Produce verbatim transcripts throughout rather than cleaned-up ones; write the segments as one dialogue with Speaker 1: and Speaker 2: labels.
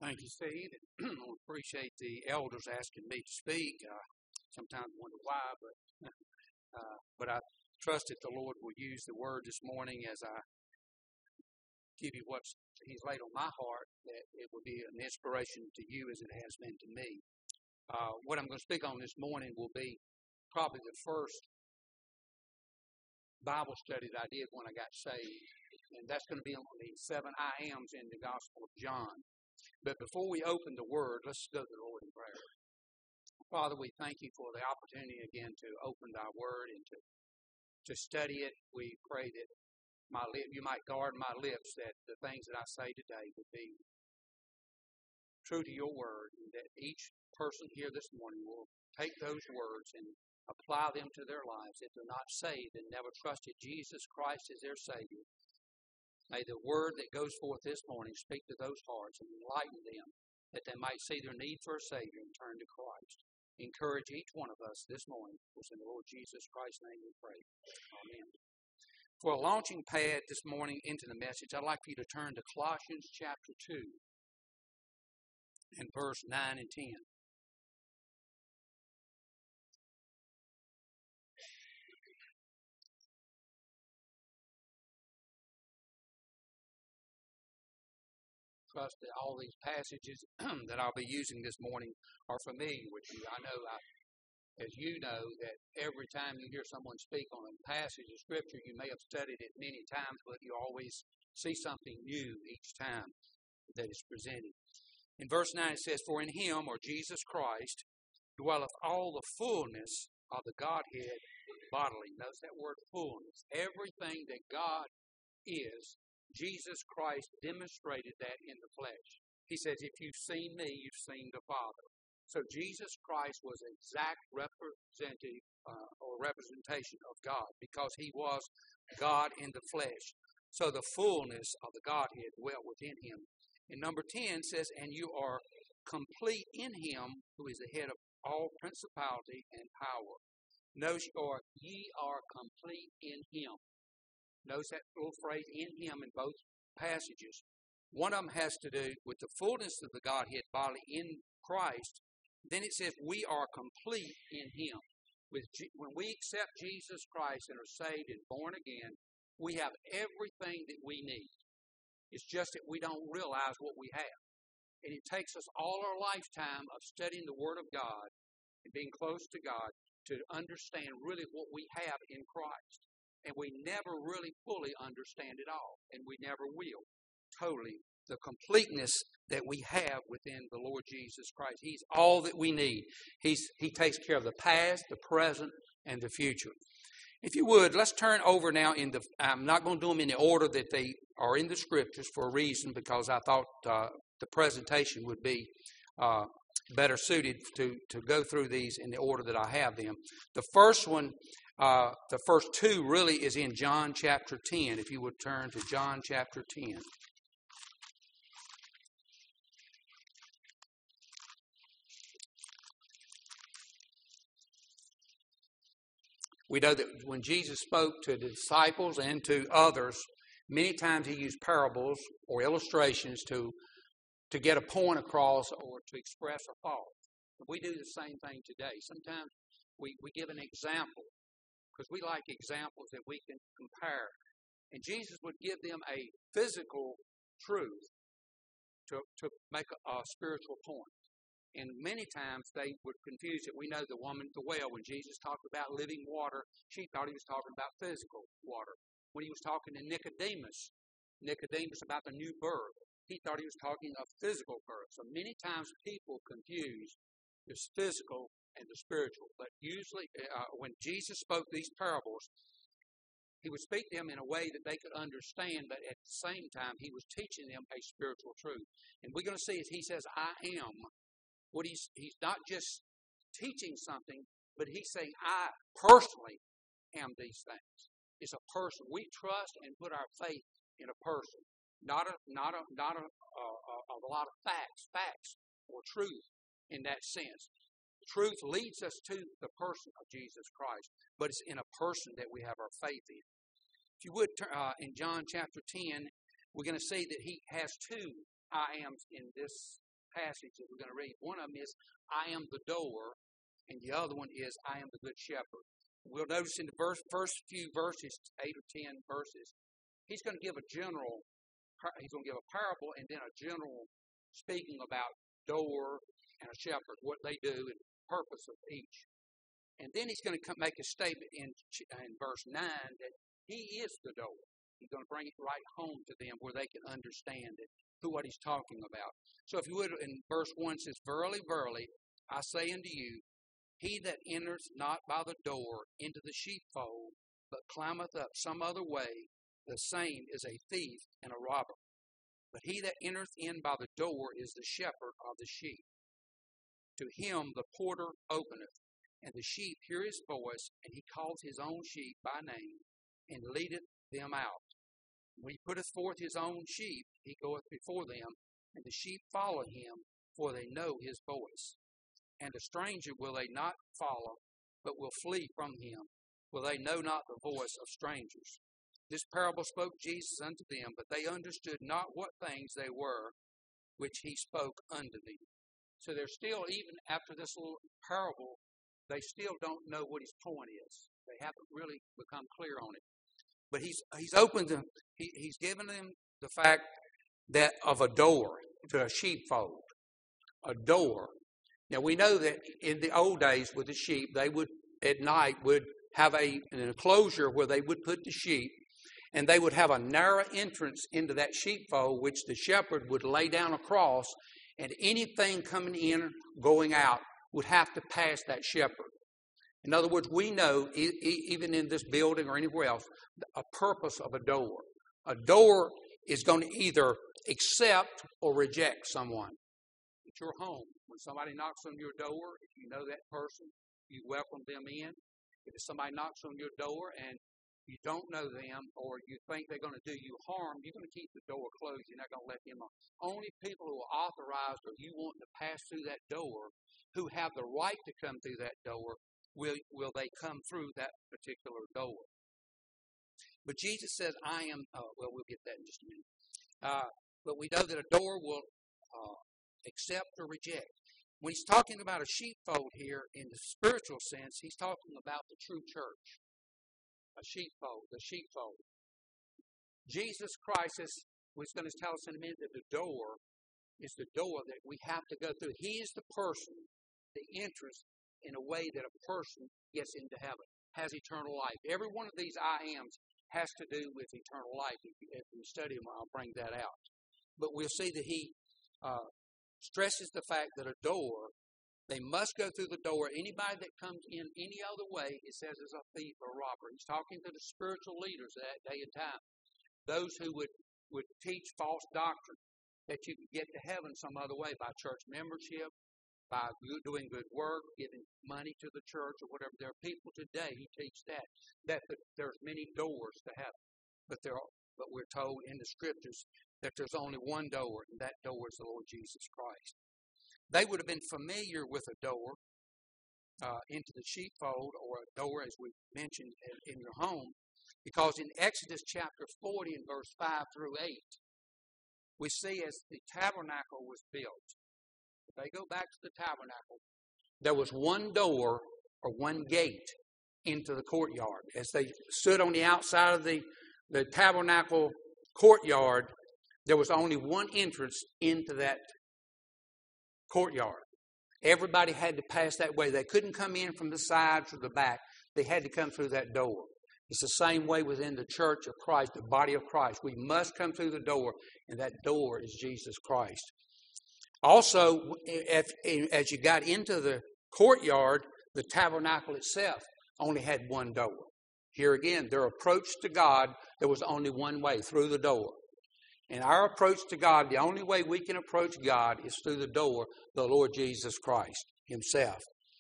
Speaker 1: Thank you, Steve. I appreciate the elders asking me to speak. I sometimes wonder why, but uh, but I trust that the Lord will use the word this morning as I give you what He's laid on my heart, that it will be an inspiration to you as it has been to me. Uh, what I'm going to speak on this morning will be probably the first Bible study that I did when I got saved, and that's going to be on the seven I Ams in the Gospel of John. But before we open the Word, let's go to the Lord in prayer. Father, we thank you for the opportunity again to open thy Word and to, to study it. We pray that my lip, you might guard my lips, that the things that I say today would be true to your Word, and that each person here this morning will take those words and apply them to their lives. If they're not saved and never trusted Jesus Christ as their Savior, may the word that goes forth this morning speak to those hearts and enlighten them, that they might see their need for a Savior and turn to Christ. Encourage each one of us this morning. It's in the Lord Jesus Christ's name we pray. Amen. For a launching pad this morning into the message, I'd like for you to turn to Colossians chapter two and verse nine and ten. Trust that all these passages that I'll be using this morning are familiar with you. I know, I, as you know, that every time you hear someone speak on a passage of Scripture, you may have studied it many times, but you always see something new each time that is presented. In verse nine it says, "For in him," or Jesus Christ, "dwelleth all the fullness of the Godhead bodily." Notice that word fullness. Everything that God is, Jesus Christ demonstrated that in the flesh. He says, if you've seen me, you've seen the Father. So Jesus Christ was an exact representative uh, or representation of God, because he was God in the flesh. So the fullness of the Godhead dwelt within him. And number ten says, "And you are complete in him who is the head of all principality and power." Notice, or ye are complete in him. Notice that little phrase, "in him," in both passages. One of them has to do with the fullness of the Godhead bodily in Christ. Then it says we are complete in him. With G- when we accept Jesus Christ and are saved and born again, we have everything that we need. It's just that we don't realize what we have. And it takes us all our lifetime of studying the Word of God and being close to God to understand really what we have in Christ. And we never really fully understand it all. And we never will. Totally. The completeness that we have within the Lord Jesus Christ. He's all that we need. He's, he takes care of the past, the present, and the future. If you would, let's turn over now in the, I'm not going to do them in the order that they are in the Scriptures for a reason, because I thought uh, the presentation would be uh, better suited to, to go through these in the order that I have them. The first one, Uh, the first two really is in John chapter ten. If you would turn to John chapter ten. We know that when Jesus spoke to the disciples and to others, many times he used parables or illustrations to, to get a point across or to express a thought. We do the same thing today. Sometimes we, we give an example, because we like examples that we can compare. And Jesus would give them a physical truth to, to make a, a spiritual point. And many times they would confuse it. We know the woman at the well, when Jesus talked about living water, she thought he was talking about physical water. When he was talking to Nicodemus, Nicodemus about the new birth, he thought he was talking of physical birth. So many times people confuse the physical and the spiritual. But usually uh, when Jesus spoke these parables, he would speak to them in a way that they could understand, but at the same time he was teaching them a spiritual truth. And we're going to see as he says, "I am," what he's he's not just teaching something, but he's saying, "I personally am these things." It's a person. We trust and put our faith in a person, not a not a not a, a, a, a lot of facts, facts or truth in that sense. Truth leads us to the person of Jesus Christ, but it's in a person that we have our faith in. If you would, uh, in John chapter ten, we're going to see that he has two I ams in this passage that we're going to read. One of them is, I am the door, and the other one is, I am the good shepherd. We'll notice in the verse, first few verses, eight or ten verses, he's going to give a general, he's going to give a parable and then a general speaking about door and a shepherd, what they do and the purpose of each. And then he's going to come make a statement in, in verse nine that he is the door. He's going to bring it right home to them where they can understand it, who what he's talking about. So if you would, in verse one it says, Verily, verily, I say unto you, he that entereth not by the door into the sheepfold, but climbeth up some other way, the same is a thief and a robber. But he that entereth in by the door is the shepherd of the sheep. To him the porter openeth, and the sheep hear his voice, and he calls his own sheep by name, and leadeth them out. When he putteth forth his own sheep, he goeth before them, and the sheep follow him, for they know his voice. And a stranger will they not follow, but will flee from him, for they know not the voice of strangers. This parable spoke Jesus unto them, but they understood not what things they were, which he spoke unto them. So they're still, even after this little parable, they still don't know what his point is. They haven't really become clear on it. But he's he's opened them, he, he's given them the fact that of a door to a sheepfold. A door. Now we know that in the old days with the sheep, they would at night would have a, an enclosure where they would put the sheep, and they would have a narrow entrance into that sheepfold, which the shepherd would lay down across, and anything coming in, going out, would have to pass that shepherd. In other words, we know, e- e- even in this building or anywhere else, a purpose of a door. A door is going to either accept or reject someone. It's your home. When somebody knocks on your door, if you know that person, you welcome them in. If somebody knocks on your door and you don't know them or you think they're going to do you harm, you're going to keep the door closed. You're not going to let them on. Only people who are authorized or you want to pass through that door, who have the right to come through that door, will, will they come through that particular door. But Jesus says, I am, uh, well, we'll get that in just a minute. Uh, but we know that a door will uh, accept or reject. When he's talking about a sheepfold here in the spiritual sense, he's talking about the true church. A sheepfold, the sheepfold. Jesus Christ is, was going to tell us in a minute that the door is the door that we have to go through. He is the person, the entrance in a way that a person gets into heaven, has eternal life. Every one of these I ams has to do with eternal life. If we study them, I'll bring that out. But we'll see that he uh, stresses the fact that a door, they must go through the door. Anybody that comes in any other way, it says, is a thief or a robber. He's talking to the spiritual leaders of that day and time. Those who would, would teach false doctrine, that you could get to heaven some other way by church membership, by doing good work, giving money to the church or whatever. There are people today who teach that, that there's many doors to heaven. But there are, but we're told in the scriptures that there's only one door, and that door is the Lord Jesus Christ. They would have been familiar with a door uh, into the sheepfold, or a door, as we mentioned, in your home, because in Exodus chapter forty and verse five through eight, we see as the tabernacle was built. If they go back to the tabernacle, there was one door or one gate into the courtyard. As they stood on the outside of the, the tabernacle courtyard, there was only one entrance into that courtyard. Everybody had to pass that way. They couldn't come in from the sides or the back. They had to come through that door. It's the same way within the church of Christ, the body of Christ. We must come through the door, and that door is Jesus Christ. Also, if, as you got into the courtyard, the tabernacle itself only had one door. Here again, their approach to God, there was only one way, through the door. And our approach to God, the only way we can approach God is through the door, the Lord Jesus Christ himself.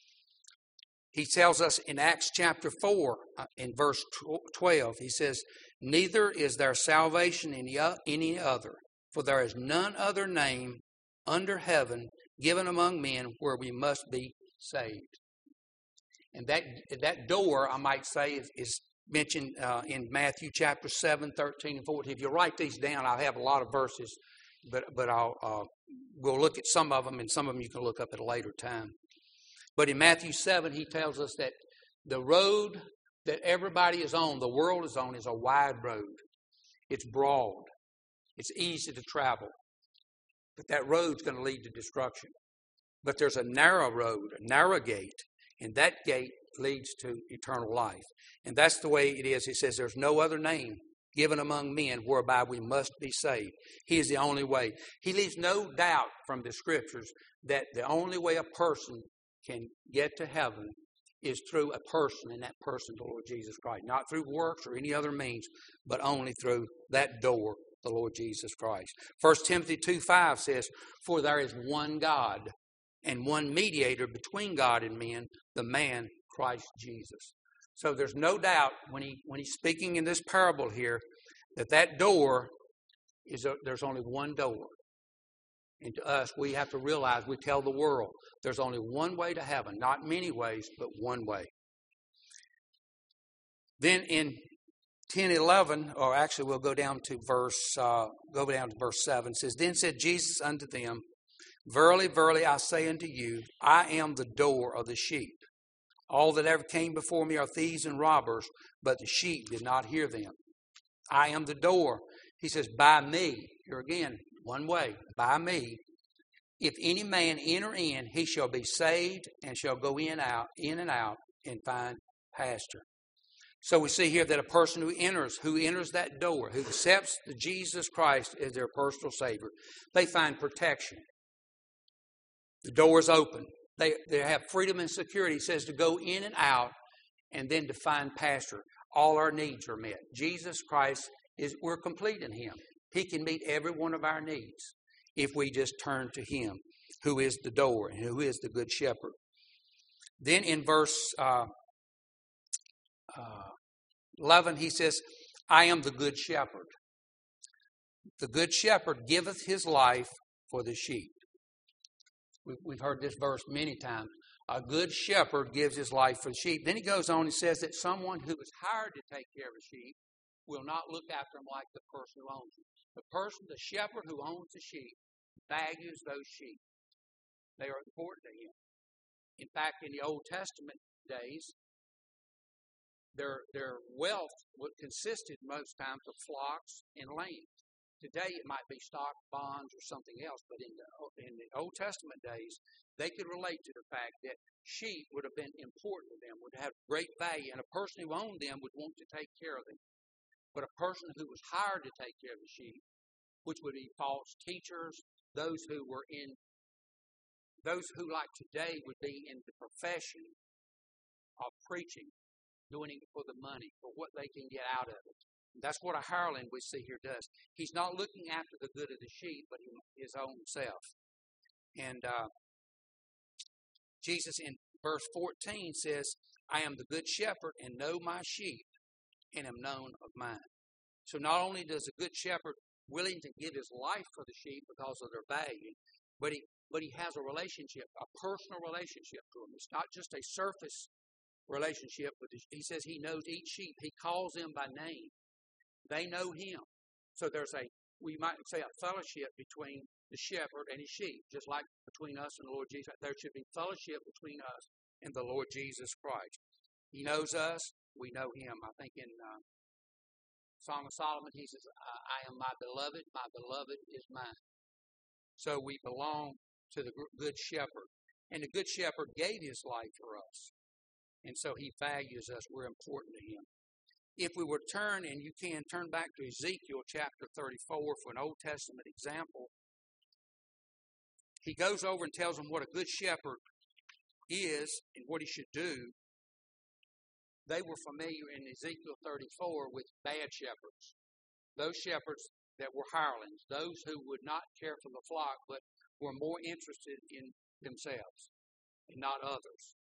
Speaker 1: He tells us in Acts chapter four, in verse twelve, he says, Neither is there salvation in any other, for there is none other name under heaven given among men where we must be saved. And that that door, I might say, is, is mentioned uh, in Matthew chapter seven, thirteen, and fourteen. If you write these down, I'll have a lot of verses but but I'll uh, we'll look at some of them, and some of them you can look up at a later time. But in Matthew seven, he tells us that the road that everybody is on, the world is on, is a wide road. It's broad. It's easy to travel. But that road's going to lead to destruction. But there's a narrow road, a narrow gate, and that gate leads to eternal life. And that's the way it is. He says there's no other name given among men whereby we must be saved. He is the only way. He leaves no doubt from the Scriptures that the only way a person can get to heaven is through a person, and that person, the Lord Jesus Christ. Not through works or any other means, but only through that door, the Lord Jesus Christ. First Timothy two five says, "For there is one God, and one mediator between God and men, the man Christ Jesus." So there's no doubt when he when he's speaking in this parable here that that door is a, there's only one door. And to us, we have to realize, we tell the world, there's only one way to heaven. Not many ways, but one way. Then in ten eleven, or actually we'll go down to verse uh, go down to verse seven. It says, "Then said Jesus unto them, Verily, verily, I say unto you, I am the door of the sheep. All that ever came before me are thieves and robbers, but the sheep did not hear them. I am the door." He says, "By me," here again, one way, "by me, if any man enter in, he shall be saved and shall go in out, in and out and find pasture." So we see here that a person who enters, who enters that door, who accepts the Jesus Christ as their personal Savior, they find protection. The door is open. They, they have freedom and security. He says to go in and out and then to find pasture. All our needs are met. Jesus Christ, is we're complete in Him. He can meet every one of our needs if we just turn to Him, who is the door and who is the good shepherd. Then in verse uh, uh, eleven, he says, "I am the good shepherd. The good shepherd giveth his life for the sheep." We've heard this verse many times. A good shepherd gives his life for the sheep. Then he goes on and says that someone who is hired to take care of a sheep will not look after them like the person who owns them. The person, the shepherd who owns the sheep, values those sheep. They are important to him. In fact, in the Old Testament days, their, their wealth consisted most times of flocks and land. Today it might be stock, bonds, or something else, but in the, in the Old Testament days, they could relate to the fact that sheep would have been important to them, would have great value, and a person who owned them would want to take care of them. But a person who was hired to take care of the sheep, which would be false teachers, those who were in, those who like today would be in the profession of preaching, doing it for the money, for what they can get out of it. That's what a hireling we see here does. He's not looking after the good of the sheep, but his own self. And uh, Jesus in verse fourteen says, "I am the good shepherd and know my sheep and am known of mine." So not only does a good shepherd willing to give his life for the sheep because of their value, but he but he has a relationship, a personal relationship to them. It's not just a surface relationship, but he says he knows each sheep. He calls them by name. They know him. So there's a, we might say, a fellowship between the shepherd and his sheep, just like between us and the Lord Jesus. There should be fellowship between us and the Lord Jesus Christ. He knows us. We know him. I think in uh, Song of Solomon, he says, I am my beloved. My beloved is mine. So we belong to the good shepherd. And the good shepherd gave his life for us. And so he values us. We're important to him. If we were to turn, and you can turn back to Ezekiel chapter thirty-four for an Old Testament example, he goes over and tells them what a good shepherd is and what he should do. They were familiar in Ezekiel thirty-four with bad shepherds, those shepherds that were hirelings, those who would not care for the flock but were more interested in themselves and not others.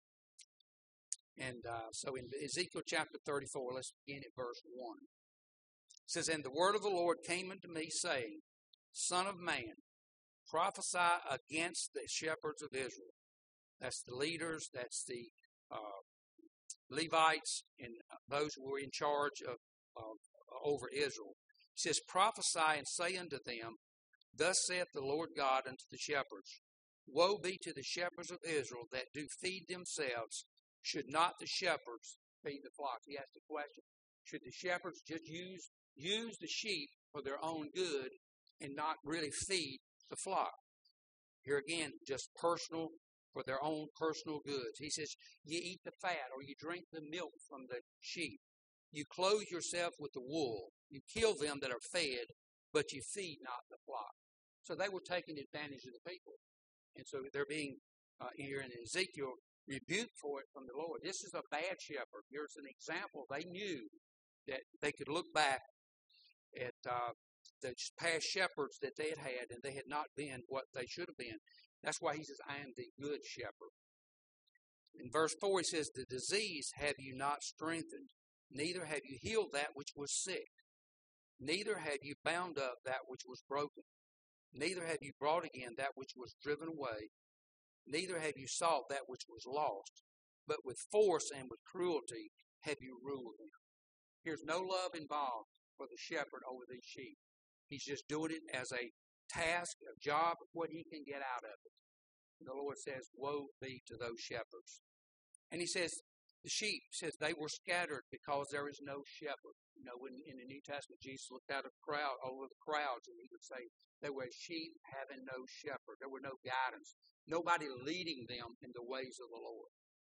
Speaker 1: And uh, so in Ezekiel chapter thirty-four, let's begin at verse one. It says, "And the word of the Lord came unto me, saying, Son of man, prophesy against the shepherds of Israel." That's the leaders, that's the uh, Levites, and those who were in charge of, of over Israel. It says, "Prophesy and say unto them, Thus saith the Lord God unto the shepherds, Woe be to the shepherds of Israel that do feed themselves. Should not the shepherds feed the flocks? He asked the question. Should the shepherds just use use the sheep for their own good and not really feed the flock? Here again, just personal, for their own personal goods. He says, you eat the fat or you drink the milk from the sheep. You clothe yourself with the wool. You kill them that are fed, but you feed not the flock. So they were taking advantage of the people. And so they're being, uh, here in Ezekiel, rebuked for it from the Lord. This is a bad shepherd. Here's an example. They knew that they could look back at uh, the past shepherds that they had had, and they had not been what they should have been. That's why he says, I am the good shepherd. In verse four, he says, the disease have you not strengthened, neither have you healed that which was sick, neither have you bound up that which was broken, neither have you brought again that which was driven away, neither have you sought that which was lost, but with force and with cruelty have you ruled them. Here's no love involved for the shepherd over these sheep. He's just doing it as a task, a job, what he can get out of it. And the Lord says, woe be to those shepherds. And he says, the sheep, says they were scattered because there is no shepherd. You know, when in the New Testament, Jesus looked out of crowd, over the crowds, and he would say, they were sheep having no shepherd. There were no guidance. Nobody leading them in the ways of the Lord.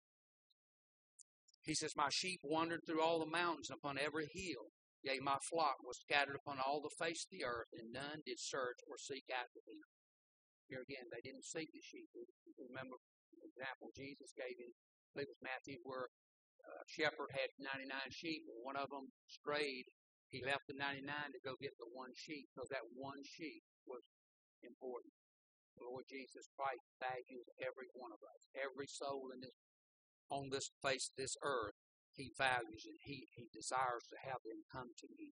Speaker 1: He says, my sheep wandered through all the mountains upon every hill. Yea, my flock was scattered upon all the face of the earth, and none did search or seek after them. Here again, they didn't seek the sheep. Remember the example Jesus gave in, I believe it was Matthew, where a shepherd had ninety-nine sheep, and one of them strayed. He left the ninety-nine to go get the one sheep, because that one sheep was important. The Lord Jesus Christ values every one of us. Every soul in this on this face of this earth, he values and he, he desires to have them come to him.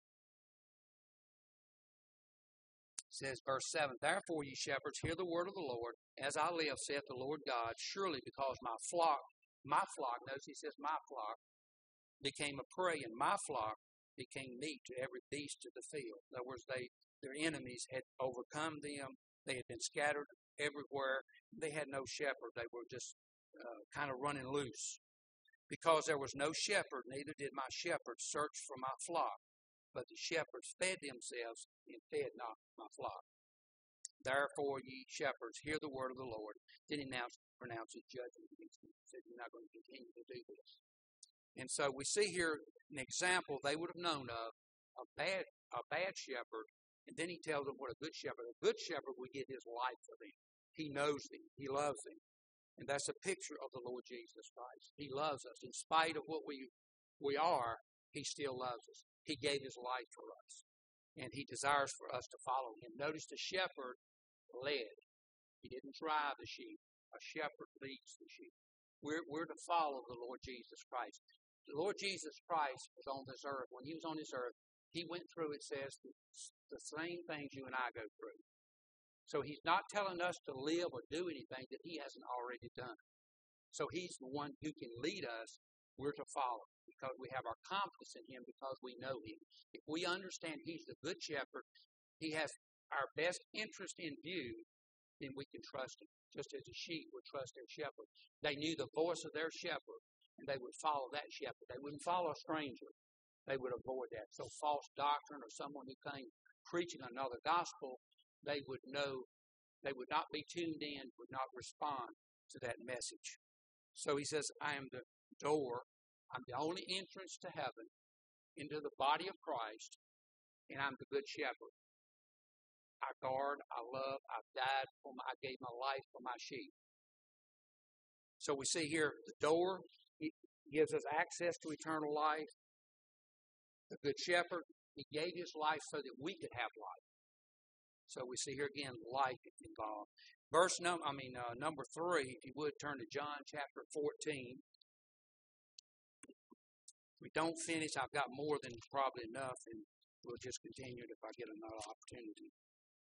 Speaker 1: It says, verse seven, therefore, ye shepherds, hear the word of the Lord. As I live, saith the Lord God, surely because my flock, my flock, notice he says my flock, became a prey, and my flock became meat to every beast of the field. In other words, they, their enemies had overcome them. They had been scattered everywhere. They had no shepherd. They were just uh, kind of running loose. Because there was no shepherd, neither did my shepherds search for my flock. But the shepherds fed themselves and fed not my flock. Therefore, ye shepherds, hear the word of the Lord. Then he announced, pronounces judgment against them. He said, you're not going to continue to do this. And so we see here an example they would have known of, a bad, a bad shepherd. And then he tells them what a good shepherd. A good shepherd will give his life for them. He knows them. He loves them. And that's a picture of the Lord Jesus Christ. He loves us. In spite of what we we are, he still loves us. He gave his life for us. And he desires for us to follow him. Notice the shepherd led. He didn't drive the sheep. A shepherd leads the sheep. We're, we're to follow the Lord Jesus Christ. The Lord Jesus Christ was on this earth. When he was on this earth, he went through, it says, the, the same things you and I go through. So he's not telling us to live or do anything that he hasn't already done. So he's the one who can lead us. We're to follow because we have our confidence in him because we know him. If we understand he's the good shepherd, he has our best interest in view, then we can trust him. Just as a sheep would trust their shepherd. They knew the voice of their shepherd, and they would follow that shepherd. They wouldn't follow a stranger. They would avoid that. So false doctrine or someone who came preaching another gospel, they would know, they would not be tuned in, would not respond to that message. So he says, I am the door. I'm the only entrance to heaven, into the body of Christ, and I'm the good shepherd. I guard, I love, I've died for my, I gave my life for my sheep. So we see here the door, he gives us access to eternal life. The good shepherd, he gave his life so that we could have life. So we see here again life involved. Verse number, I mean uh, number three, if you would turn to John chapter fourteen. If we don't finish, I've got more than probably enough, and we'll just continue it if I get another opportunity.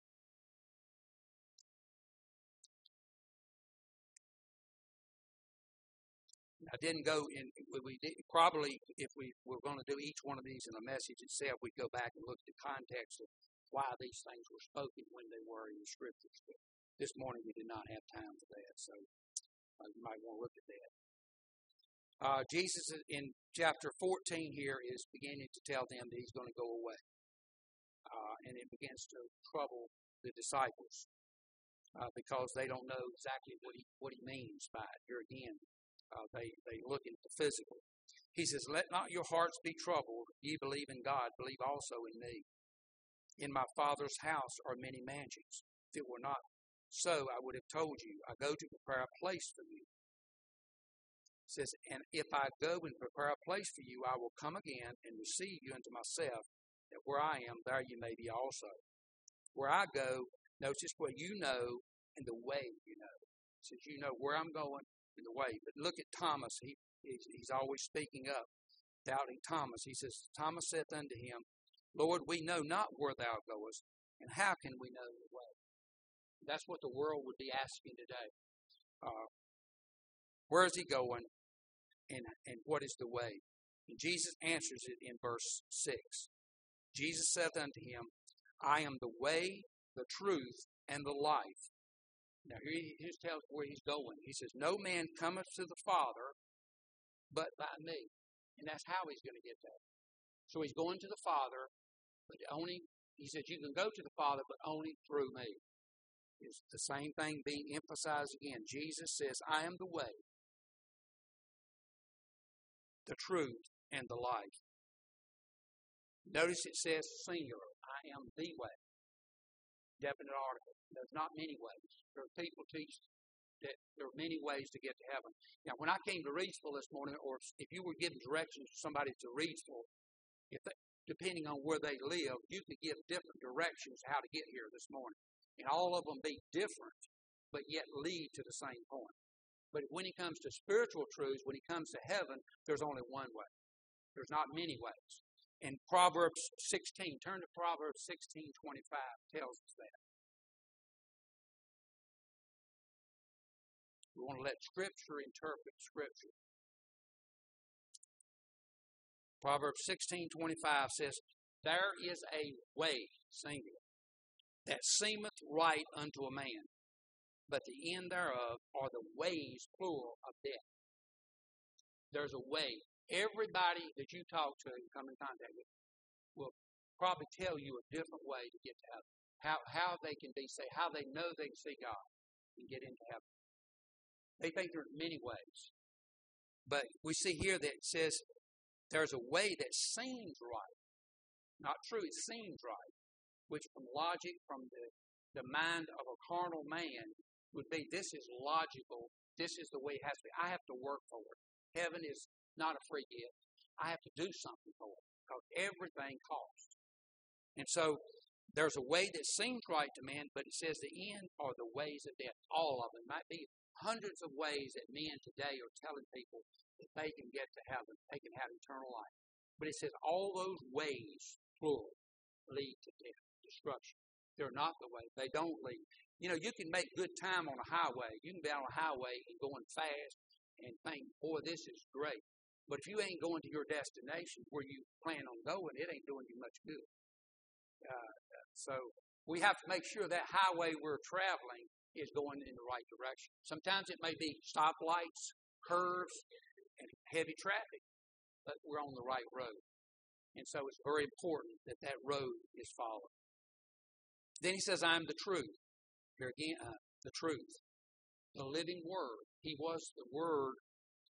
Speaker 1: I didn't go in, we did, probably if we were going to do each one of these in a message itself, we'd go back and look at the context of why these things were spoken when they were in the Scriptures. But this morning we did not have time for that, so uh, you might want to look at that. Uh, Jesus in chapter fourteen here is beginning to tell them that he's going to go away. Uh, and it begins to trouble the disciples uh, because they don't know exactly what he what he means by it. Here again, uh, they, they look at the physical. He says, "Let not your hearts be troubled. Ye believe in God, believe also in me. In my Father's house are many mansions. If it were not so, I would have told you, I go to prepare a place for you." It says, "And if I go and prepare a place for you, I will come again and receive you unto myself, that where I am, there you may be also. Where I go," notice where you know and the way you know. It says, you know where I'm going and the way. But look at Thomas. He he's, he's always speaking up, doubting Thomas. He says, "Thomas saith unto him, Lord, we know not where thou goest, and how can we know the way?" That's what the world would be asking today. Uh, where is he going? And, and what is the way? And Jesus answers it in verse six. Jesus saith unto him, "I am the way, the truth, and the life." Now here he, he tells where he's going. He says, "No man cometh to the Father but by me." And that's how he's going to get there. So he's going to the Father, but only, he says, you can go to the Father, but only through me. It's the same thing being emphasized again. Jesus says, "I am the way, the truth, and the life." Notice it says singular. I am the way. Definite article. There's not many ways. There are people teach that there are many ways to get to heaven. Now, when I came to Reidsville this morning, or if you were giving directions to somebody to Reidsville, if they, depending on where they live, you could give different directions how to get here this morning. And all of them be different, but yet lead to the same point. But when it comes to spiritual truths, when it comes to heaven, there's only one way. There's not many ways. And Proverbs sixteen, turn to Proverbs sixteen twenty-five, tells us that. We want to let Scripture interpret Scripture. Proverbs sixteen twenty-five says, "There is a way," singular, "that seemeth right unto a man, but the end thereof are the ways," plural, "of death." There's a way. Everybody that you talk to and come in contact with will probably tell you a different way to get to heaven. How how they can be saved, how they know they can see God and get into heaven. They think there are many ways. But we see here that it says there's a way that seems right. Not true, it seems right. Which from logic, from the, the mind of a carnal man, would be this is logical, this is the way it has to be. I have to work for it. Heaven is not a free gift. I have to do something for it because everything costs. And so there's a way that seems right to man, but it says the end are the ways of death. All of them. It might be hundreds of ways that men today are telling people that they can get to heaven, they can have eternal life. But it says all those ways, plural, lead to death, destruction. They're not the way. They don't lead. You know, you can make good time on a highway. You can be on a highway and going fast and think, boy, this is great. But if you ain't going to your destination where you plan on going, it ain't doing you much good. Uh, so we have to make sure that highway we're traveling is going in the right direction. Sometimes it may be stoplights, curves, and heavy traffic, but we're on the right road. And so it's very important that that road is followed. Then he says, "I am the truth." Here again, uh, the truth. The living Word. He was the Word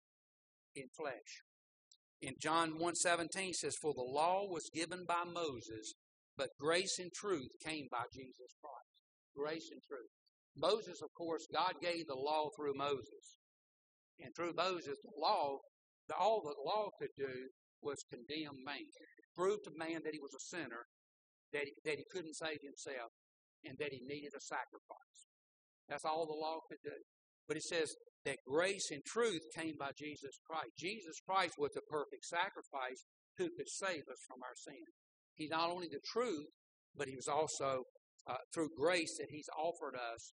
Speaker 1: in flesh. In John one seventeen says, "For the law was given by Moses, but grace and truth came by Jesus Christ." Grace and truth. Moses, of course, God gave the law through Moses. And through Moses, the law, the, all the law could do was condemn man. Prove to man that he was a sinner, that he, that he couldn't save himself, and that he needed a sacrifice. That's all the law could do. But it says that grace and truth came by Jesus Christ. Jesus Christ was the perfect sacrifice who could save us from our sin. He's not only the truth, but he was also, uh, through grace, that he's offered us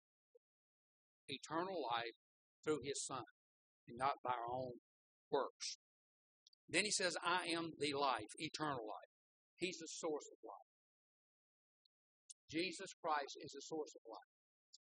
Speaker 1: eternal life through his Son, and not by our own works. Then he says, "I am the life, eternal life." He's the source of life. Jesus Christ is the source of life.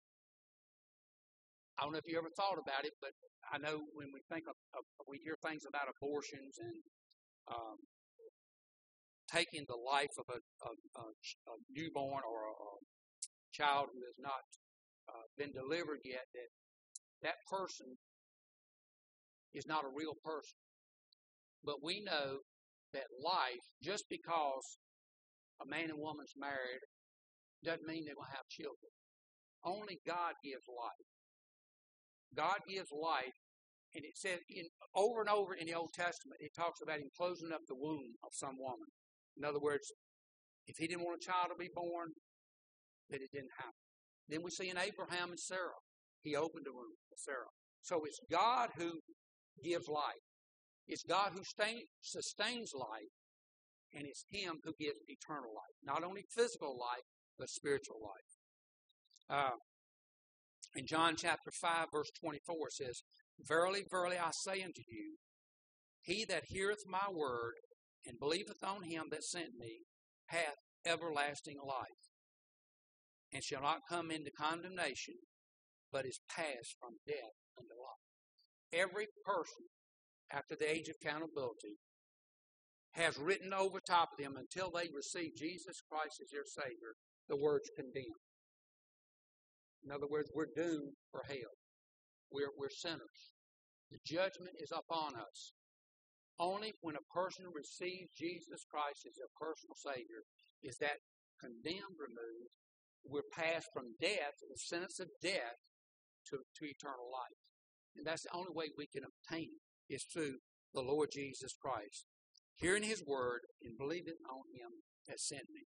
Speaker 1: I don't know if you ever thought about it, but I know when we think of, of we hear things about abortions and um, taking the life of a, a, a, a newborn or a, a child who has not uh, been delivered yet, that that person is not a real person. But we know that life, just because a man and woman's married, doesn't mean they're going to have children. Only God gives life. God gives life, and it says in, over and over in the Old Testament, it talks about him closing up the womb of some woman. In other words, if he didn't want a child to be born, then it didn't happen. Then we see in Abraham and Sarah, he opened the womb for Sarah. So it's God who gives life. It's God who sustain, sustains life, and it's him who gives eternal life. Not only physical life, but spiritual life. Uh, In John chapter five, verse twenty-four, it says, Verily, verily, I say unto you, he that heareth my word and believeth on him that sent me hath everlasting life, and shall not come into condemnation, but is passed from death unto life. Every person, after the age of accountability, has written over top of them until they receive Jesus Christ as their Savior, the words condemned. In other words, we're doomed for hell. We're, we're sinners. The judgment is upon us. Only when a person receives Jesus Christ as their personal Savior is that condemned removed. We're passed from death, the sentence of death, to, to eternal life. And that's the only way we can obtain it, is through the Lord Jesus Christ. Hearing his word and believing on him that sent me.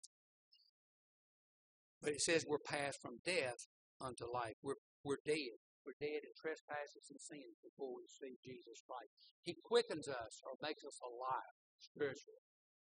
Speaker 1: But it says we're passed from death unto life. We're, we're dead. We're dead in trespasses and sins before we receive Jesus Christ. He quickens us or makes us alive spiritually.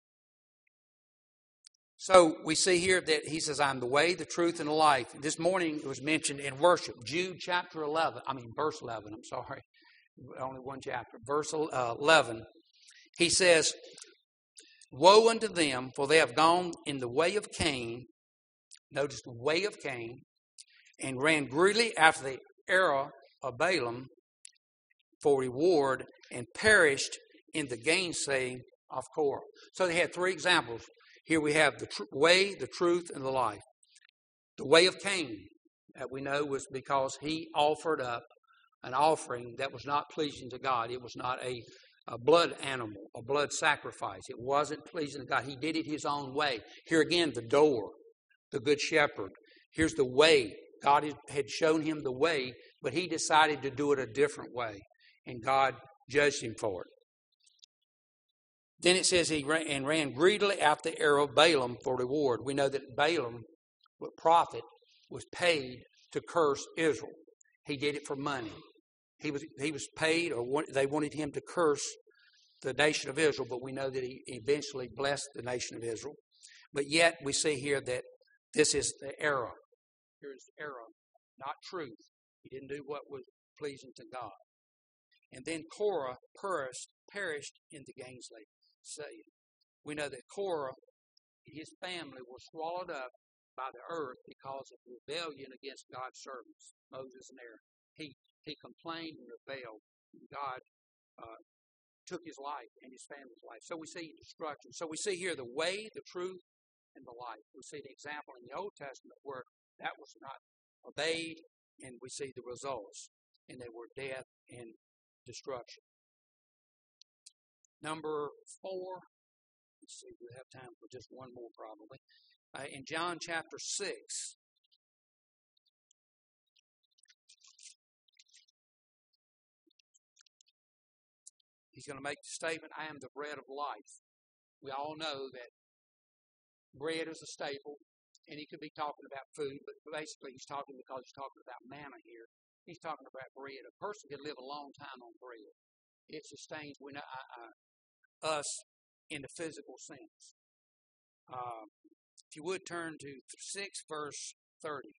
Speaker 1: So we see here that he says, I'm the way, the truth, and the life. This morning it was mentioned in worship. Jude chapter eleven, I mean verse eleven, I'm sorry. Only one chapter. Verse eleven. He says, Woe unto them, for they have gone in the way of Cain. Notice the way of Cain, and ran greedily after the error of Balaam for reward, and perished in the gainsaying of Korah. So they had three examples. Here we have the tr- way, the truth, and the life. The way of Cain, that we know was because he offered up an offering that was not pleasing to God. It was not a, a blood animal, a blood sacrifice. It wasn't pleasing to God. He did it his own way. Here again, the door, the good shepherd. Here's the way. God had shown him the way, but he decided to do it a different way, and God judged him for it. Then it says he ran, and ran greedily after the arrow of Balaam for reward. We know that Balaam, the prophet, was paid to curse Israel. He did it for money. He was he was paid, or want, they wanted him to curse the nation of Israel, but we know that he eventually blessed the nation of Israel. But yet we see here that this is the error. Here's error, not truth. He didn't do what was pleasing to God. And then Korah perished, perished in the gainsaying. We know that Korah and his family were swallowed up by the earth because of rebellion against God's servants, Moses and Aaron. He he complained and rebelled, and God uh, took his life and his family's life. So we see destruction. So we see here the way, the truth, and the life. We see the example in the Old Testament where that was not obeyed, and we see the results, and they were death and destruction. Number four, let's see, we have time for just one more probably. Uh, in John chapter six, he's going to make the statement, I am the bread of life. We all know that bread is a staple, and he could be talking about food, but basically he's talking because he's talking about manna here. He's talking about bread. A person can live a long time on bread. It sustains we know, uh, uh, us in the physical sense. Uh, if you would turn to six, verse thirty.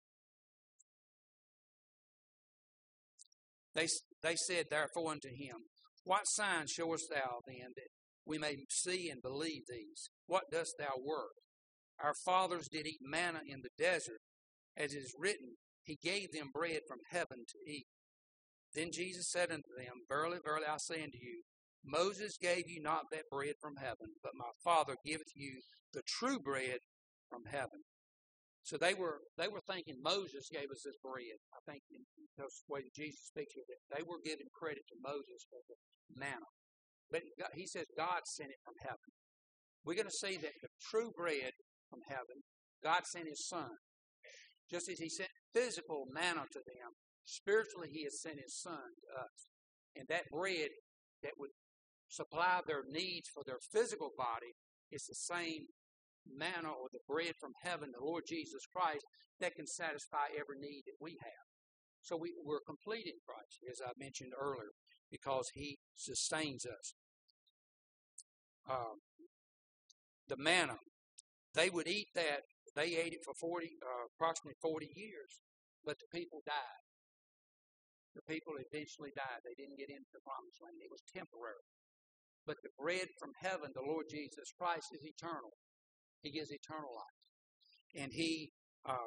Speaker 1: They, they said, therefore, unto him, What sign showest thou then that we may see and believe these? What dost thou work? Our fathers did eat manna in the desert, as it is written, He gave them bread from heaven to eat. Then Jesus said unto them, Verily, verily, I say unto you, Moses gave you not that bread from heaven, but my Father giveth you the true bread from heaven. So they were they were thinking Moses gave us this bread. I think in the way that Jesus speaks of it, they were giving credit to Moses for the manna. But God, he says God sent it from heaven. We're going to see that the true bread from heaven, God sent His Son. Just as He sent physical manna to them, spiritually He has sent His Son to us. And that bread that would supply their needs for their physical body is the same manna or the bread from heaven, the Lord Jesus Christ, that can satisfy every need that we have. So we, we're complete in Christ, as I mentioned earlier, because He sustains us. Um, the manna, they would eat that. They ate it for forty, uh, approximately forty years, but the people died. The people eventually died. They didn't get into the promised land. It was temporary. But the bread from heaven, the Lord Jesus Christ, is eternal. He gives eternal life. And He um,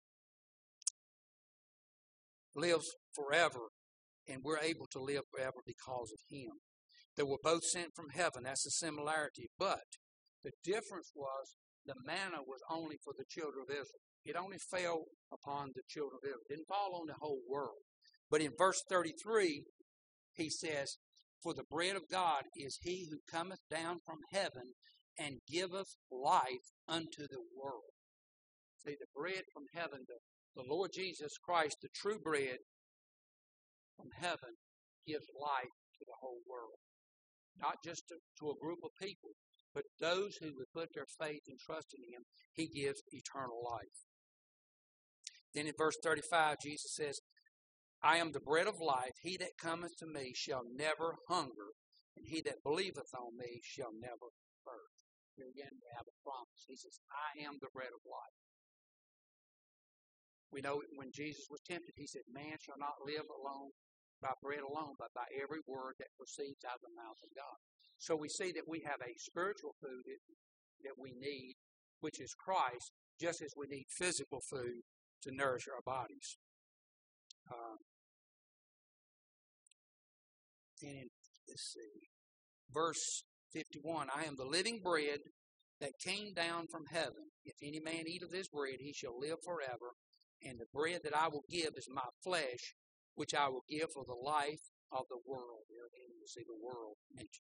Speaker 1: lives forever, and we're able to live forever because of Him. They were both sent from heaven. That's the similarity. But the difference was the manna was only for the children of Israel. It only fell upon the children of Israel. It didn't fall on the whole world. But in verse thirty-three, he says, For the bread of God is He who cometh down from heaven and giveth life unto the world. See, the bread from heaven, the, the Lord Jesus Christ, the true bread from heaven, gives life to the whole world. Not just to, to a group of people, but those who would put their faith and trust in Him, He gives eternal life. Then in verse thirty-five, Jesus says, I am the bread of life. He that cometh to me shall never hunger, and he that believeth on me shall never thirst. Here again, we have a promise. He says, I am the bread of life. We know when Jesus was tempted, He said, man shall not live alone by bread alone, but by every word that proceeds out of the mouth of God. So we see that we have a spiritual food that, that we need, which is Christ, just as we need physical food to nourish our bodies. Uh, and let's see, verse fifty-one, I am the living bread that came down from heaven. If any man eat of this bread, he shall live forever. And the bread that I will give is my flesh, which I will give for the life of the world. There again, you see the world mentioned.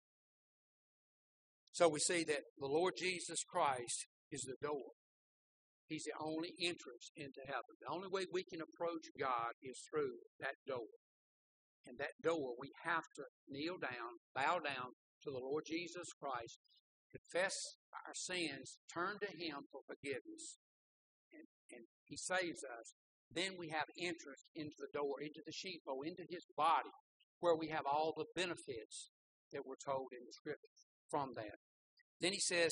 Speaker 1: So we see that the Lord Jesus Christ is the door. He's the only entrance into heaven. The only way we can approach God is through that door. And that door, we have to kneel down, bow down to the Lord Jesus Christ, confess our sins, turn to Him for forgiveness, and, and He saves us. Then we have entrance into the door, into the sheepfold, into His body, where we have all the benefits that we're told in the Scriptures from that. Then He says,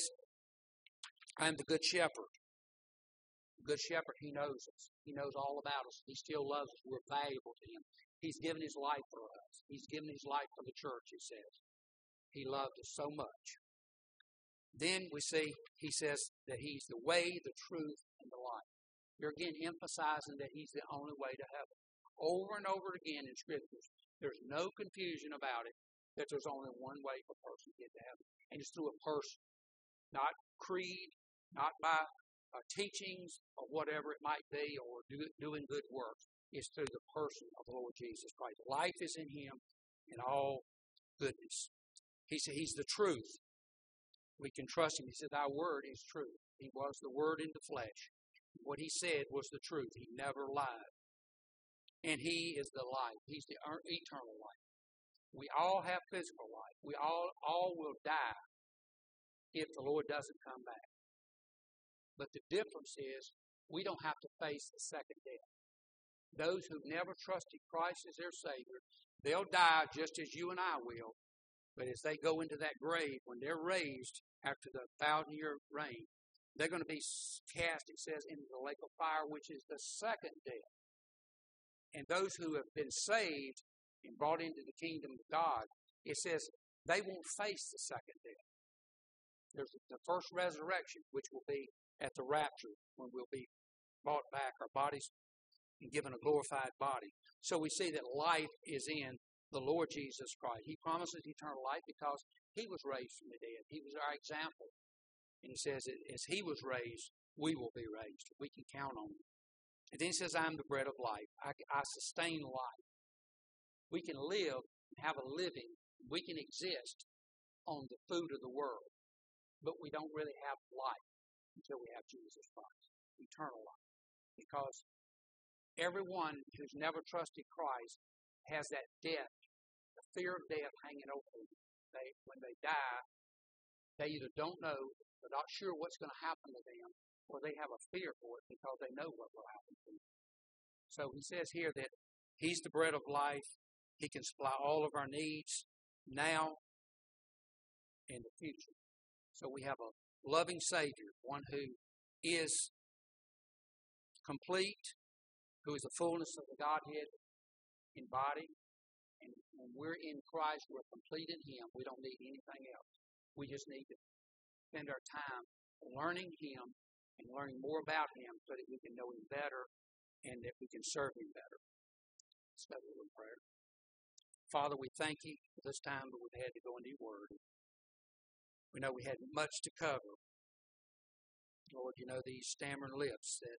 Speaker 1: I am the good shepherd. The good shepherd, He knows us. He knows all about us. He still loves us. We're valuable to Him. He's given His life for us. He's given His life for the church, it says. He loved us so much. Then we see, He says that He's the way, the truth, and the life. You're again emphasizing that He's the only way to heaven. Over and over again in Scriptures, there's no confusion about it, that there's only one way for a person to get to heaven. And it's through a person. Not creed, not by uh, teachings, or whatever it might be, or do, doing good works. It's through the person of the Lord Jesus Christ. Life is in Him and all goodness. He said He's the truth. We can trust Him. He said, Thy word is true. He was the Word in the flesh. What He said was the truth. He never lied. And He is the life. He's the eternal life. We all have physical life. We all, all will die if the Lord doesn't come back. But the difference is we don't have to face the second death. Those who've never trusted Christ as their Savior, they'll die just as you and I will. But as they go into that grave, when they're raised after the thousand-year reign, they're going to be cast, it says, into the lake of fire, which is the second death. And those who have been saved and brought into the kingdom of God, it says they won't face the second death. There's the first resurrection, which will be at the rapture when we'll be brought back, our bodies and given a glorified body. So we see that life is in the Lord Jesus Christ. He promises eternal life because He was raised from the dead. He was our example. And He says that as He was raised, we will be raised. We can count on Him. And then He says, I am the bread of life. I, I sustain life. We can live and have a living. We can exist on the food of the world. But we don't really have life until we have Jesus Christ, eternal life. Because everyone who's never trusted Christ has that death, the fear of death hanging over them. They, when they die, they either don't know, they're not sure what's going to happen to them, or they have a fear for it because they know what will happen to them. So He says here that He's the bread of life. He can supply all of our needs now and the future. So we have a loving Savior, one who is complete, who is the fullness of the Godhead in body. And when we're in Christ, we're complete in Him. We don't need anything else. We just need to spend our time learning Him and learning more about Him so that we can know Him better and that we can serve Him better. Let's go to a little prayer. Father, we thank You for this time that we've had to go into Your Word. We know we had much to cover. Lord, You know these stammering lips that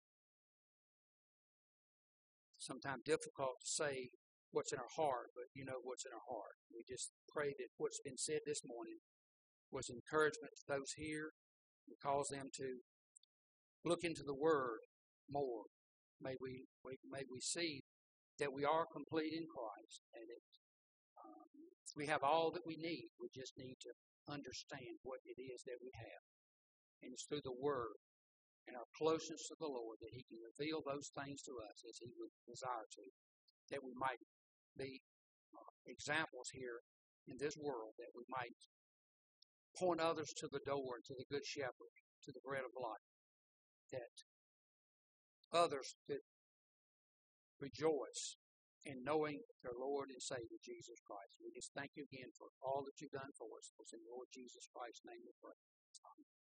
Speaker 1: sometimes difficult to say what's in our heart, but You know what's in our heart. We just pray that what's been said this morning was encouragement to those here and cause them to look into the Word more. May we, we may we see that we are complete in Christ and that um, we have all that we need. We just need to understand what it is that we have. And it's through the Word and our closeness to the Lord that He can reveal those things to us as He would desire to, that we might be uh, examples here in this world, that we might point others to the door, to the Good Shepherd, to the bread of life, that others could rejoice in knowing their Lord and Savior, Jesus Christ. We just thank You again for all that You've done for us. It's in Lord Jesus Christ's name we pray. Amen.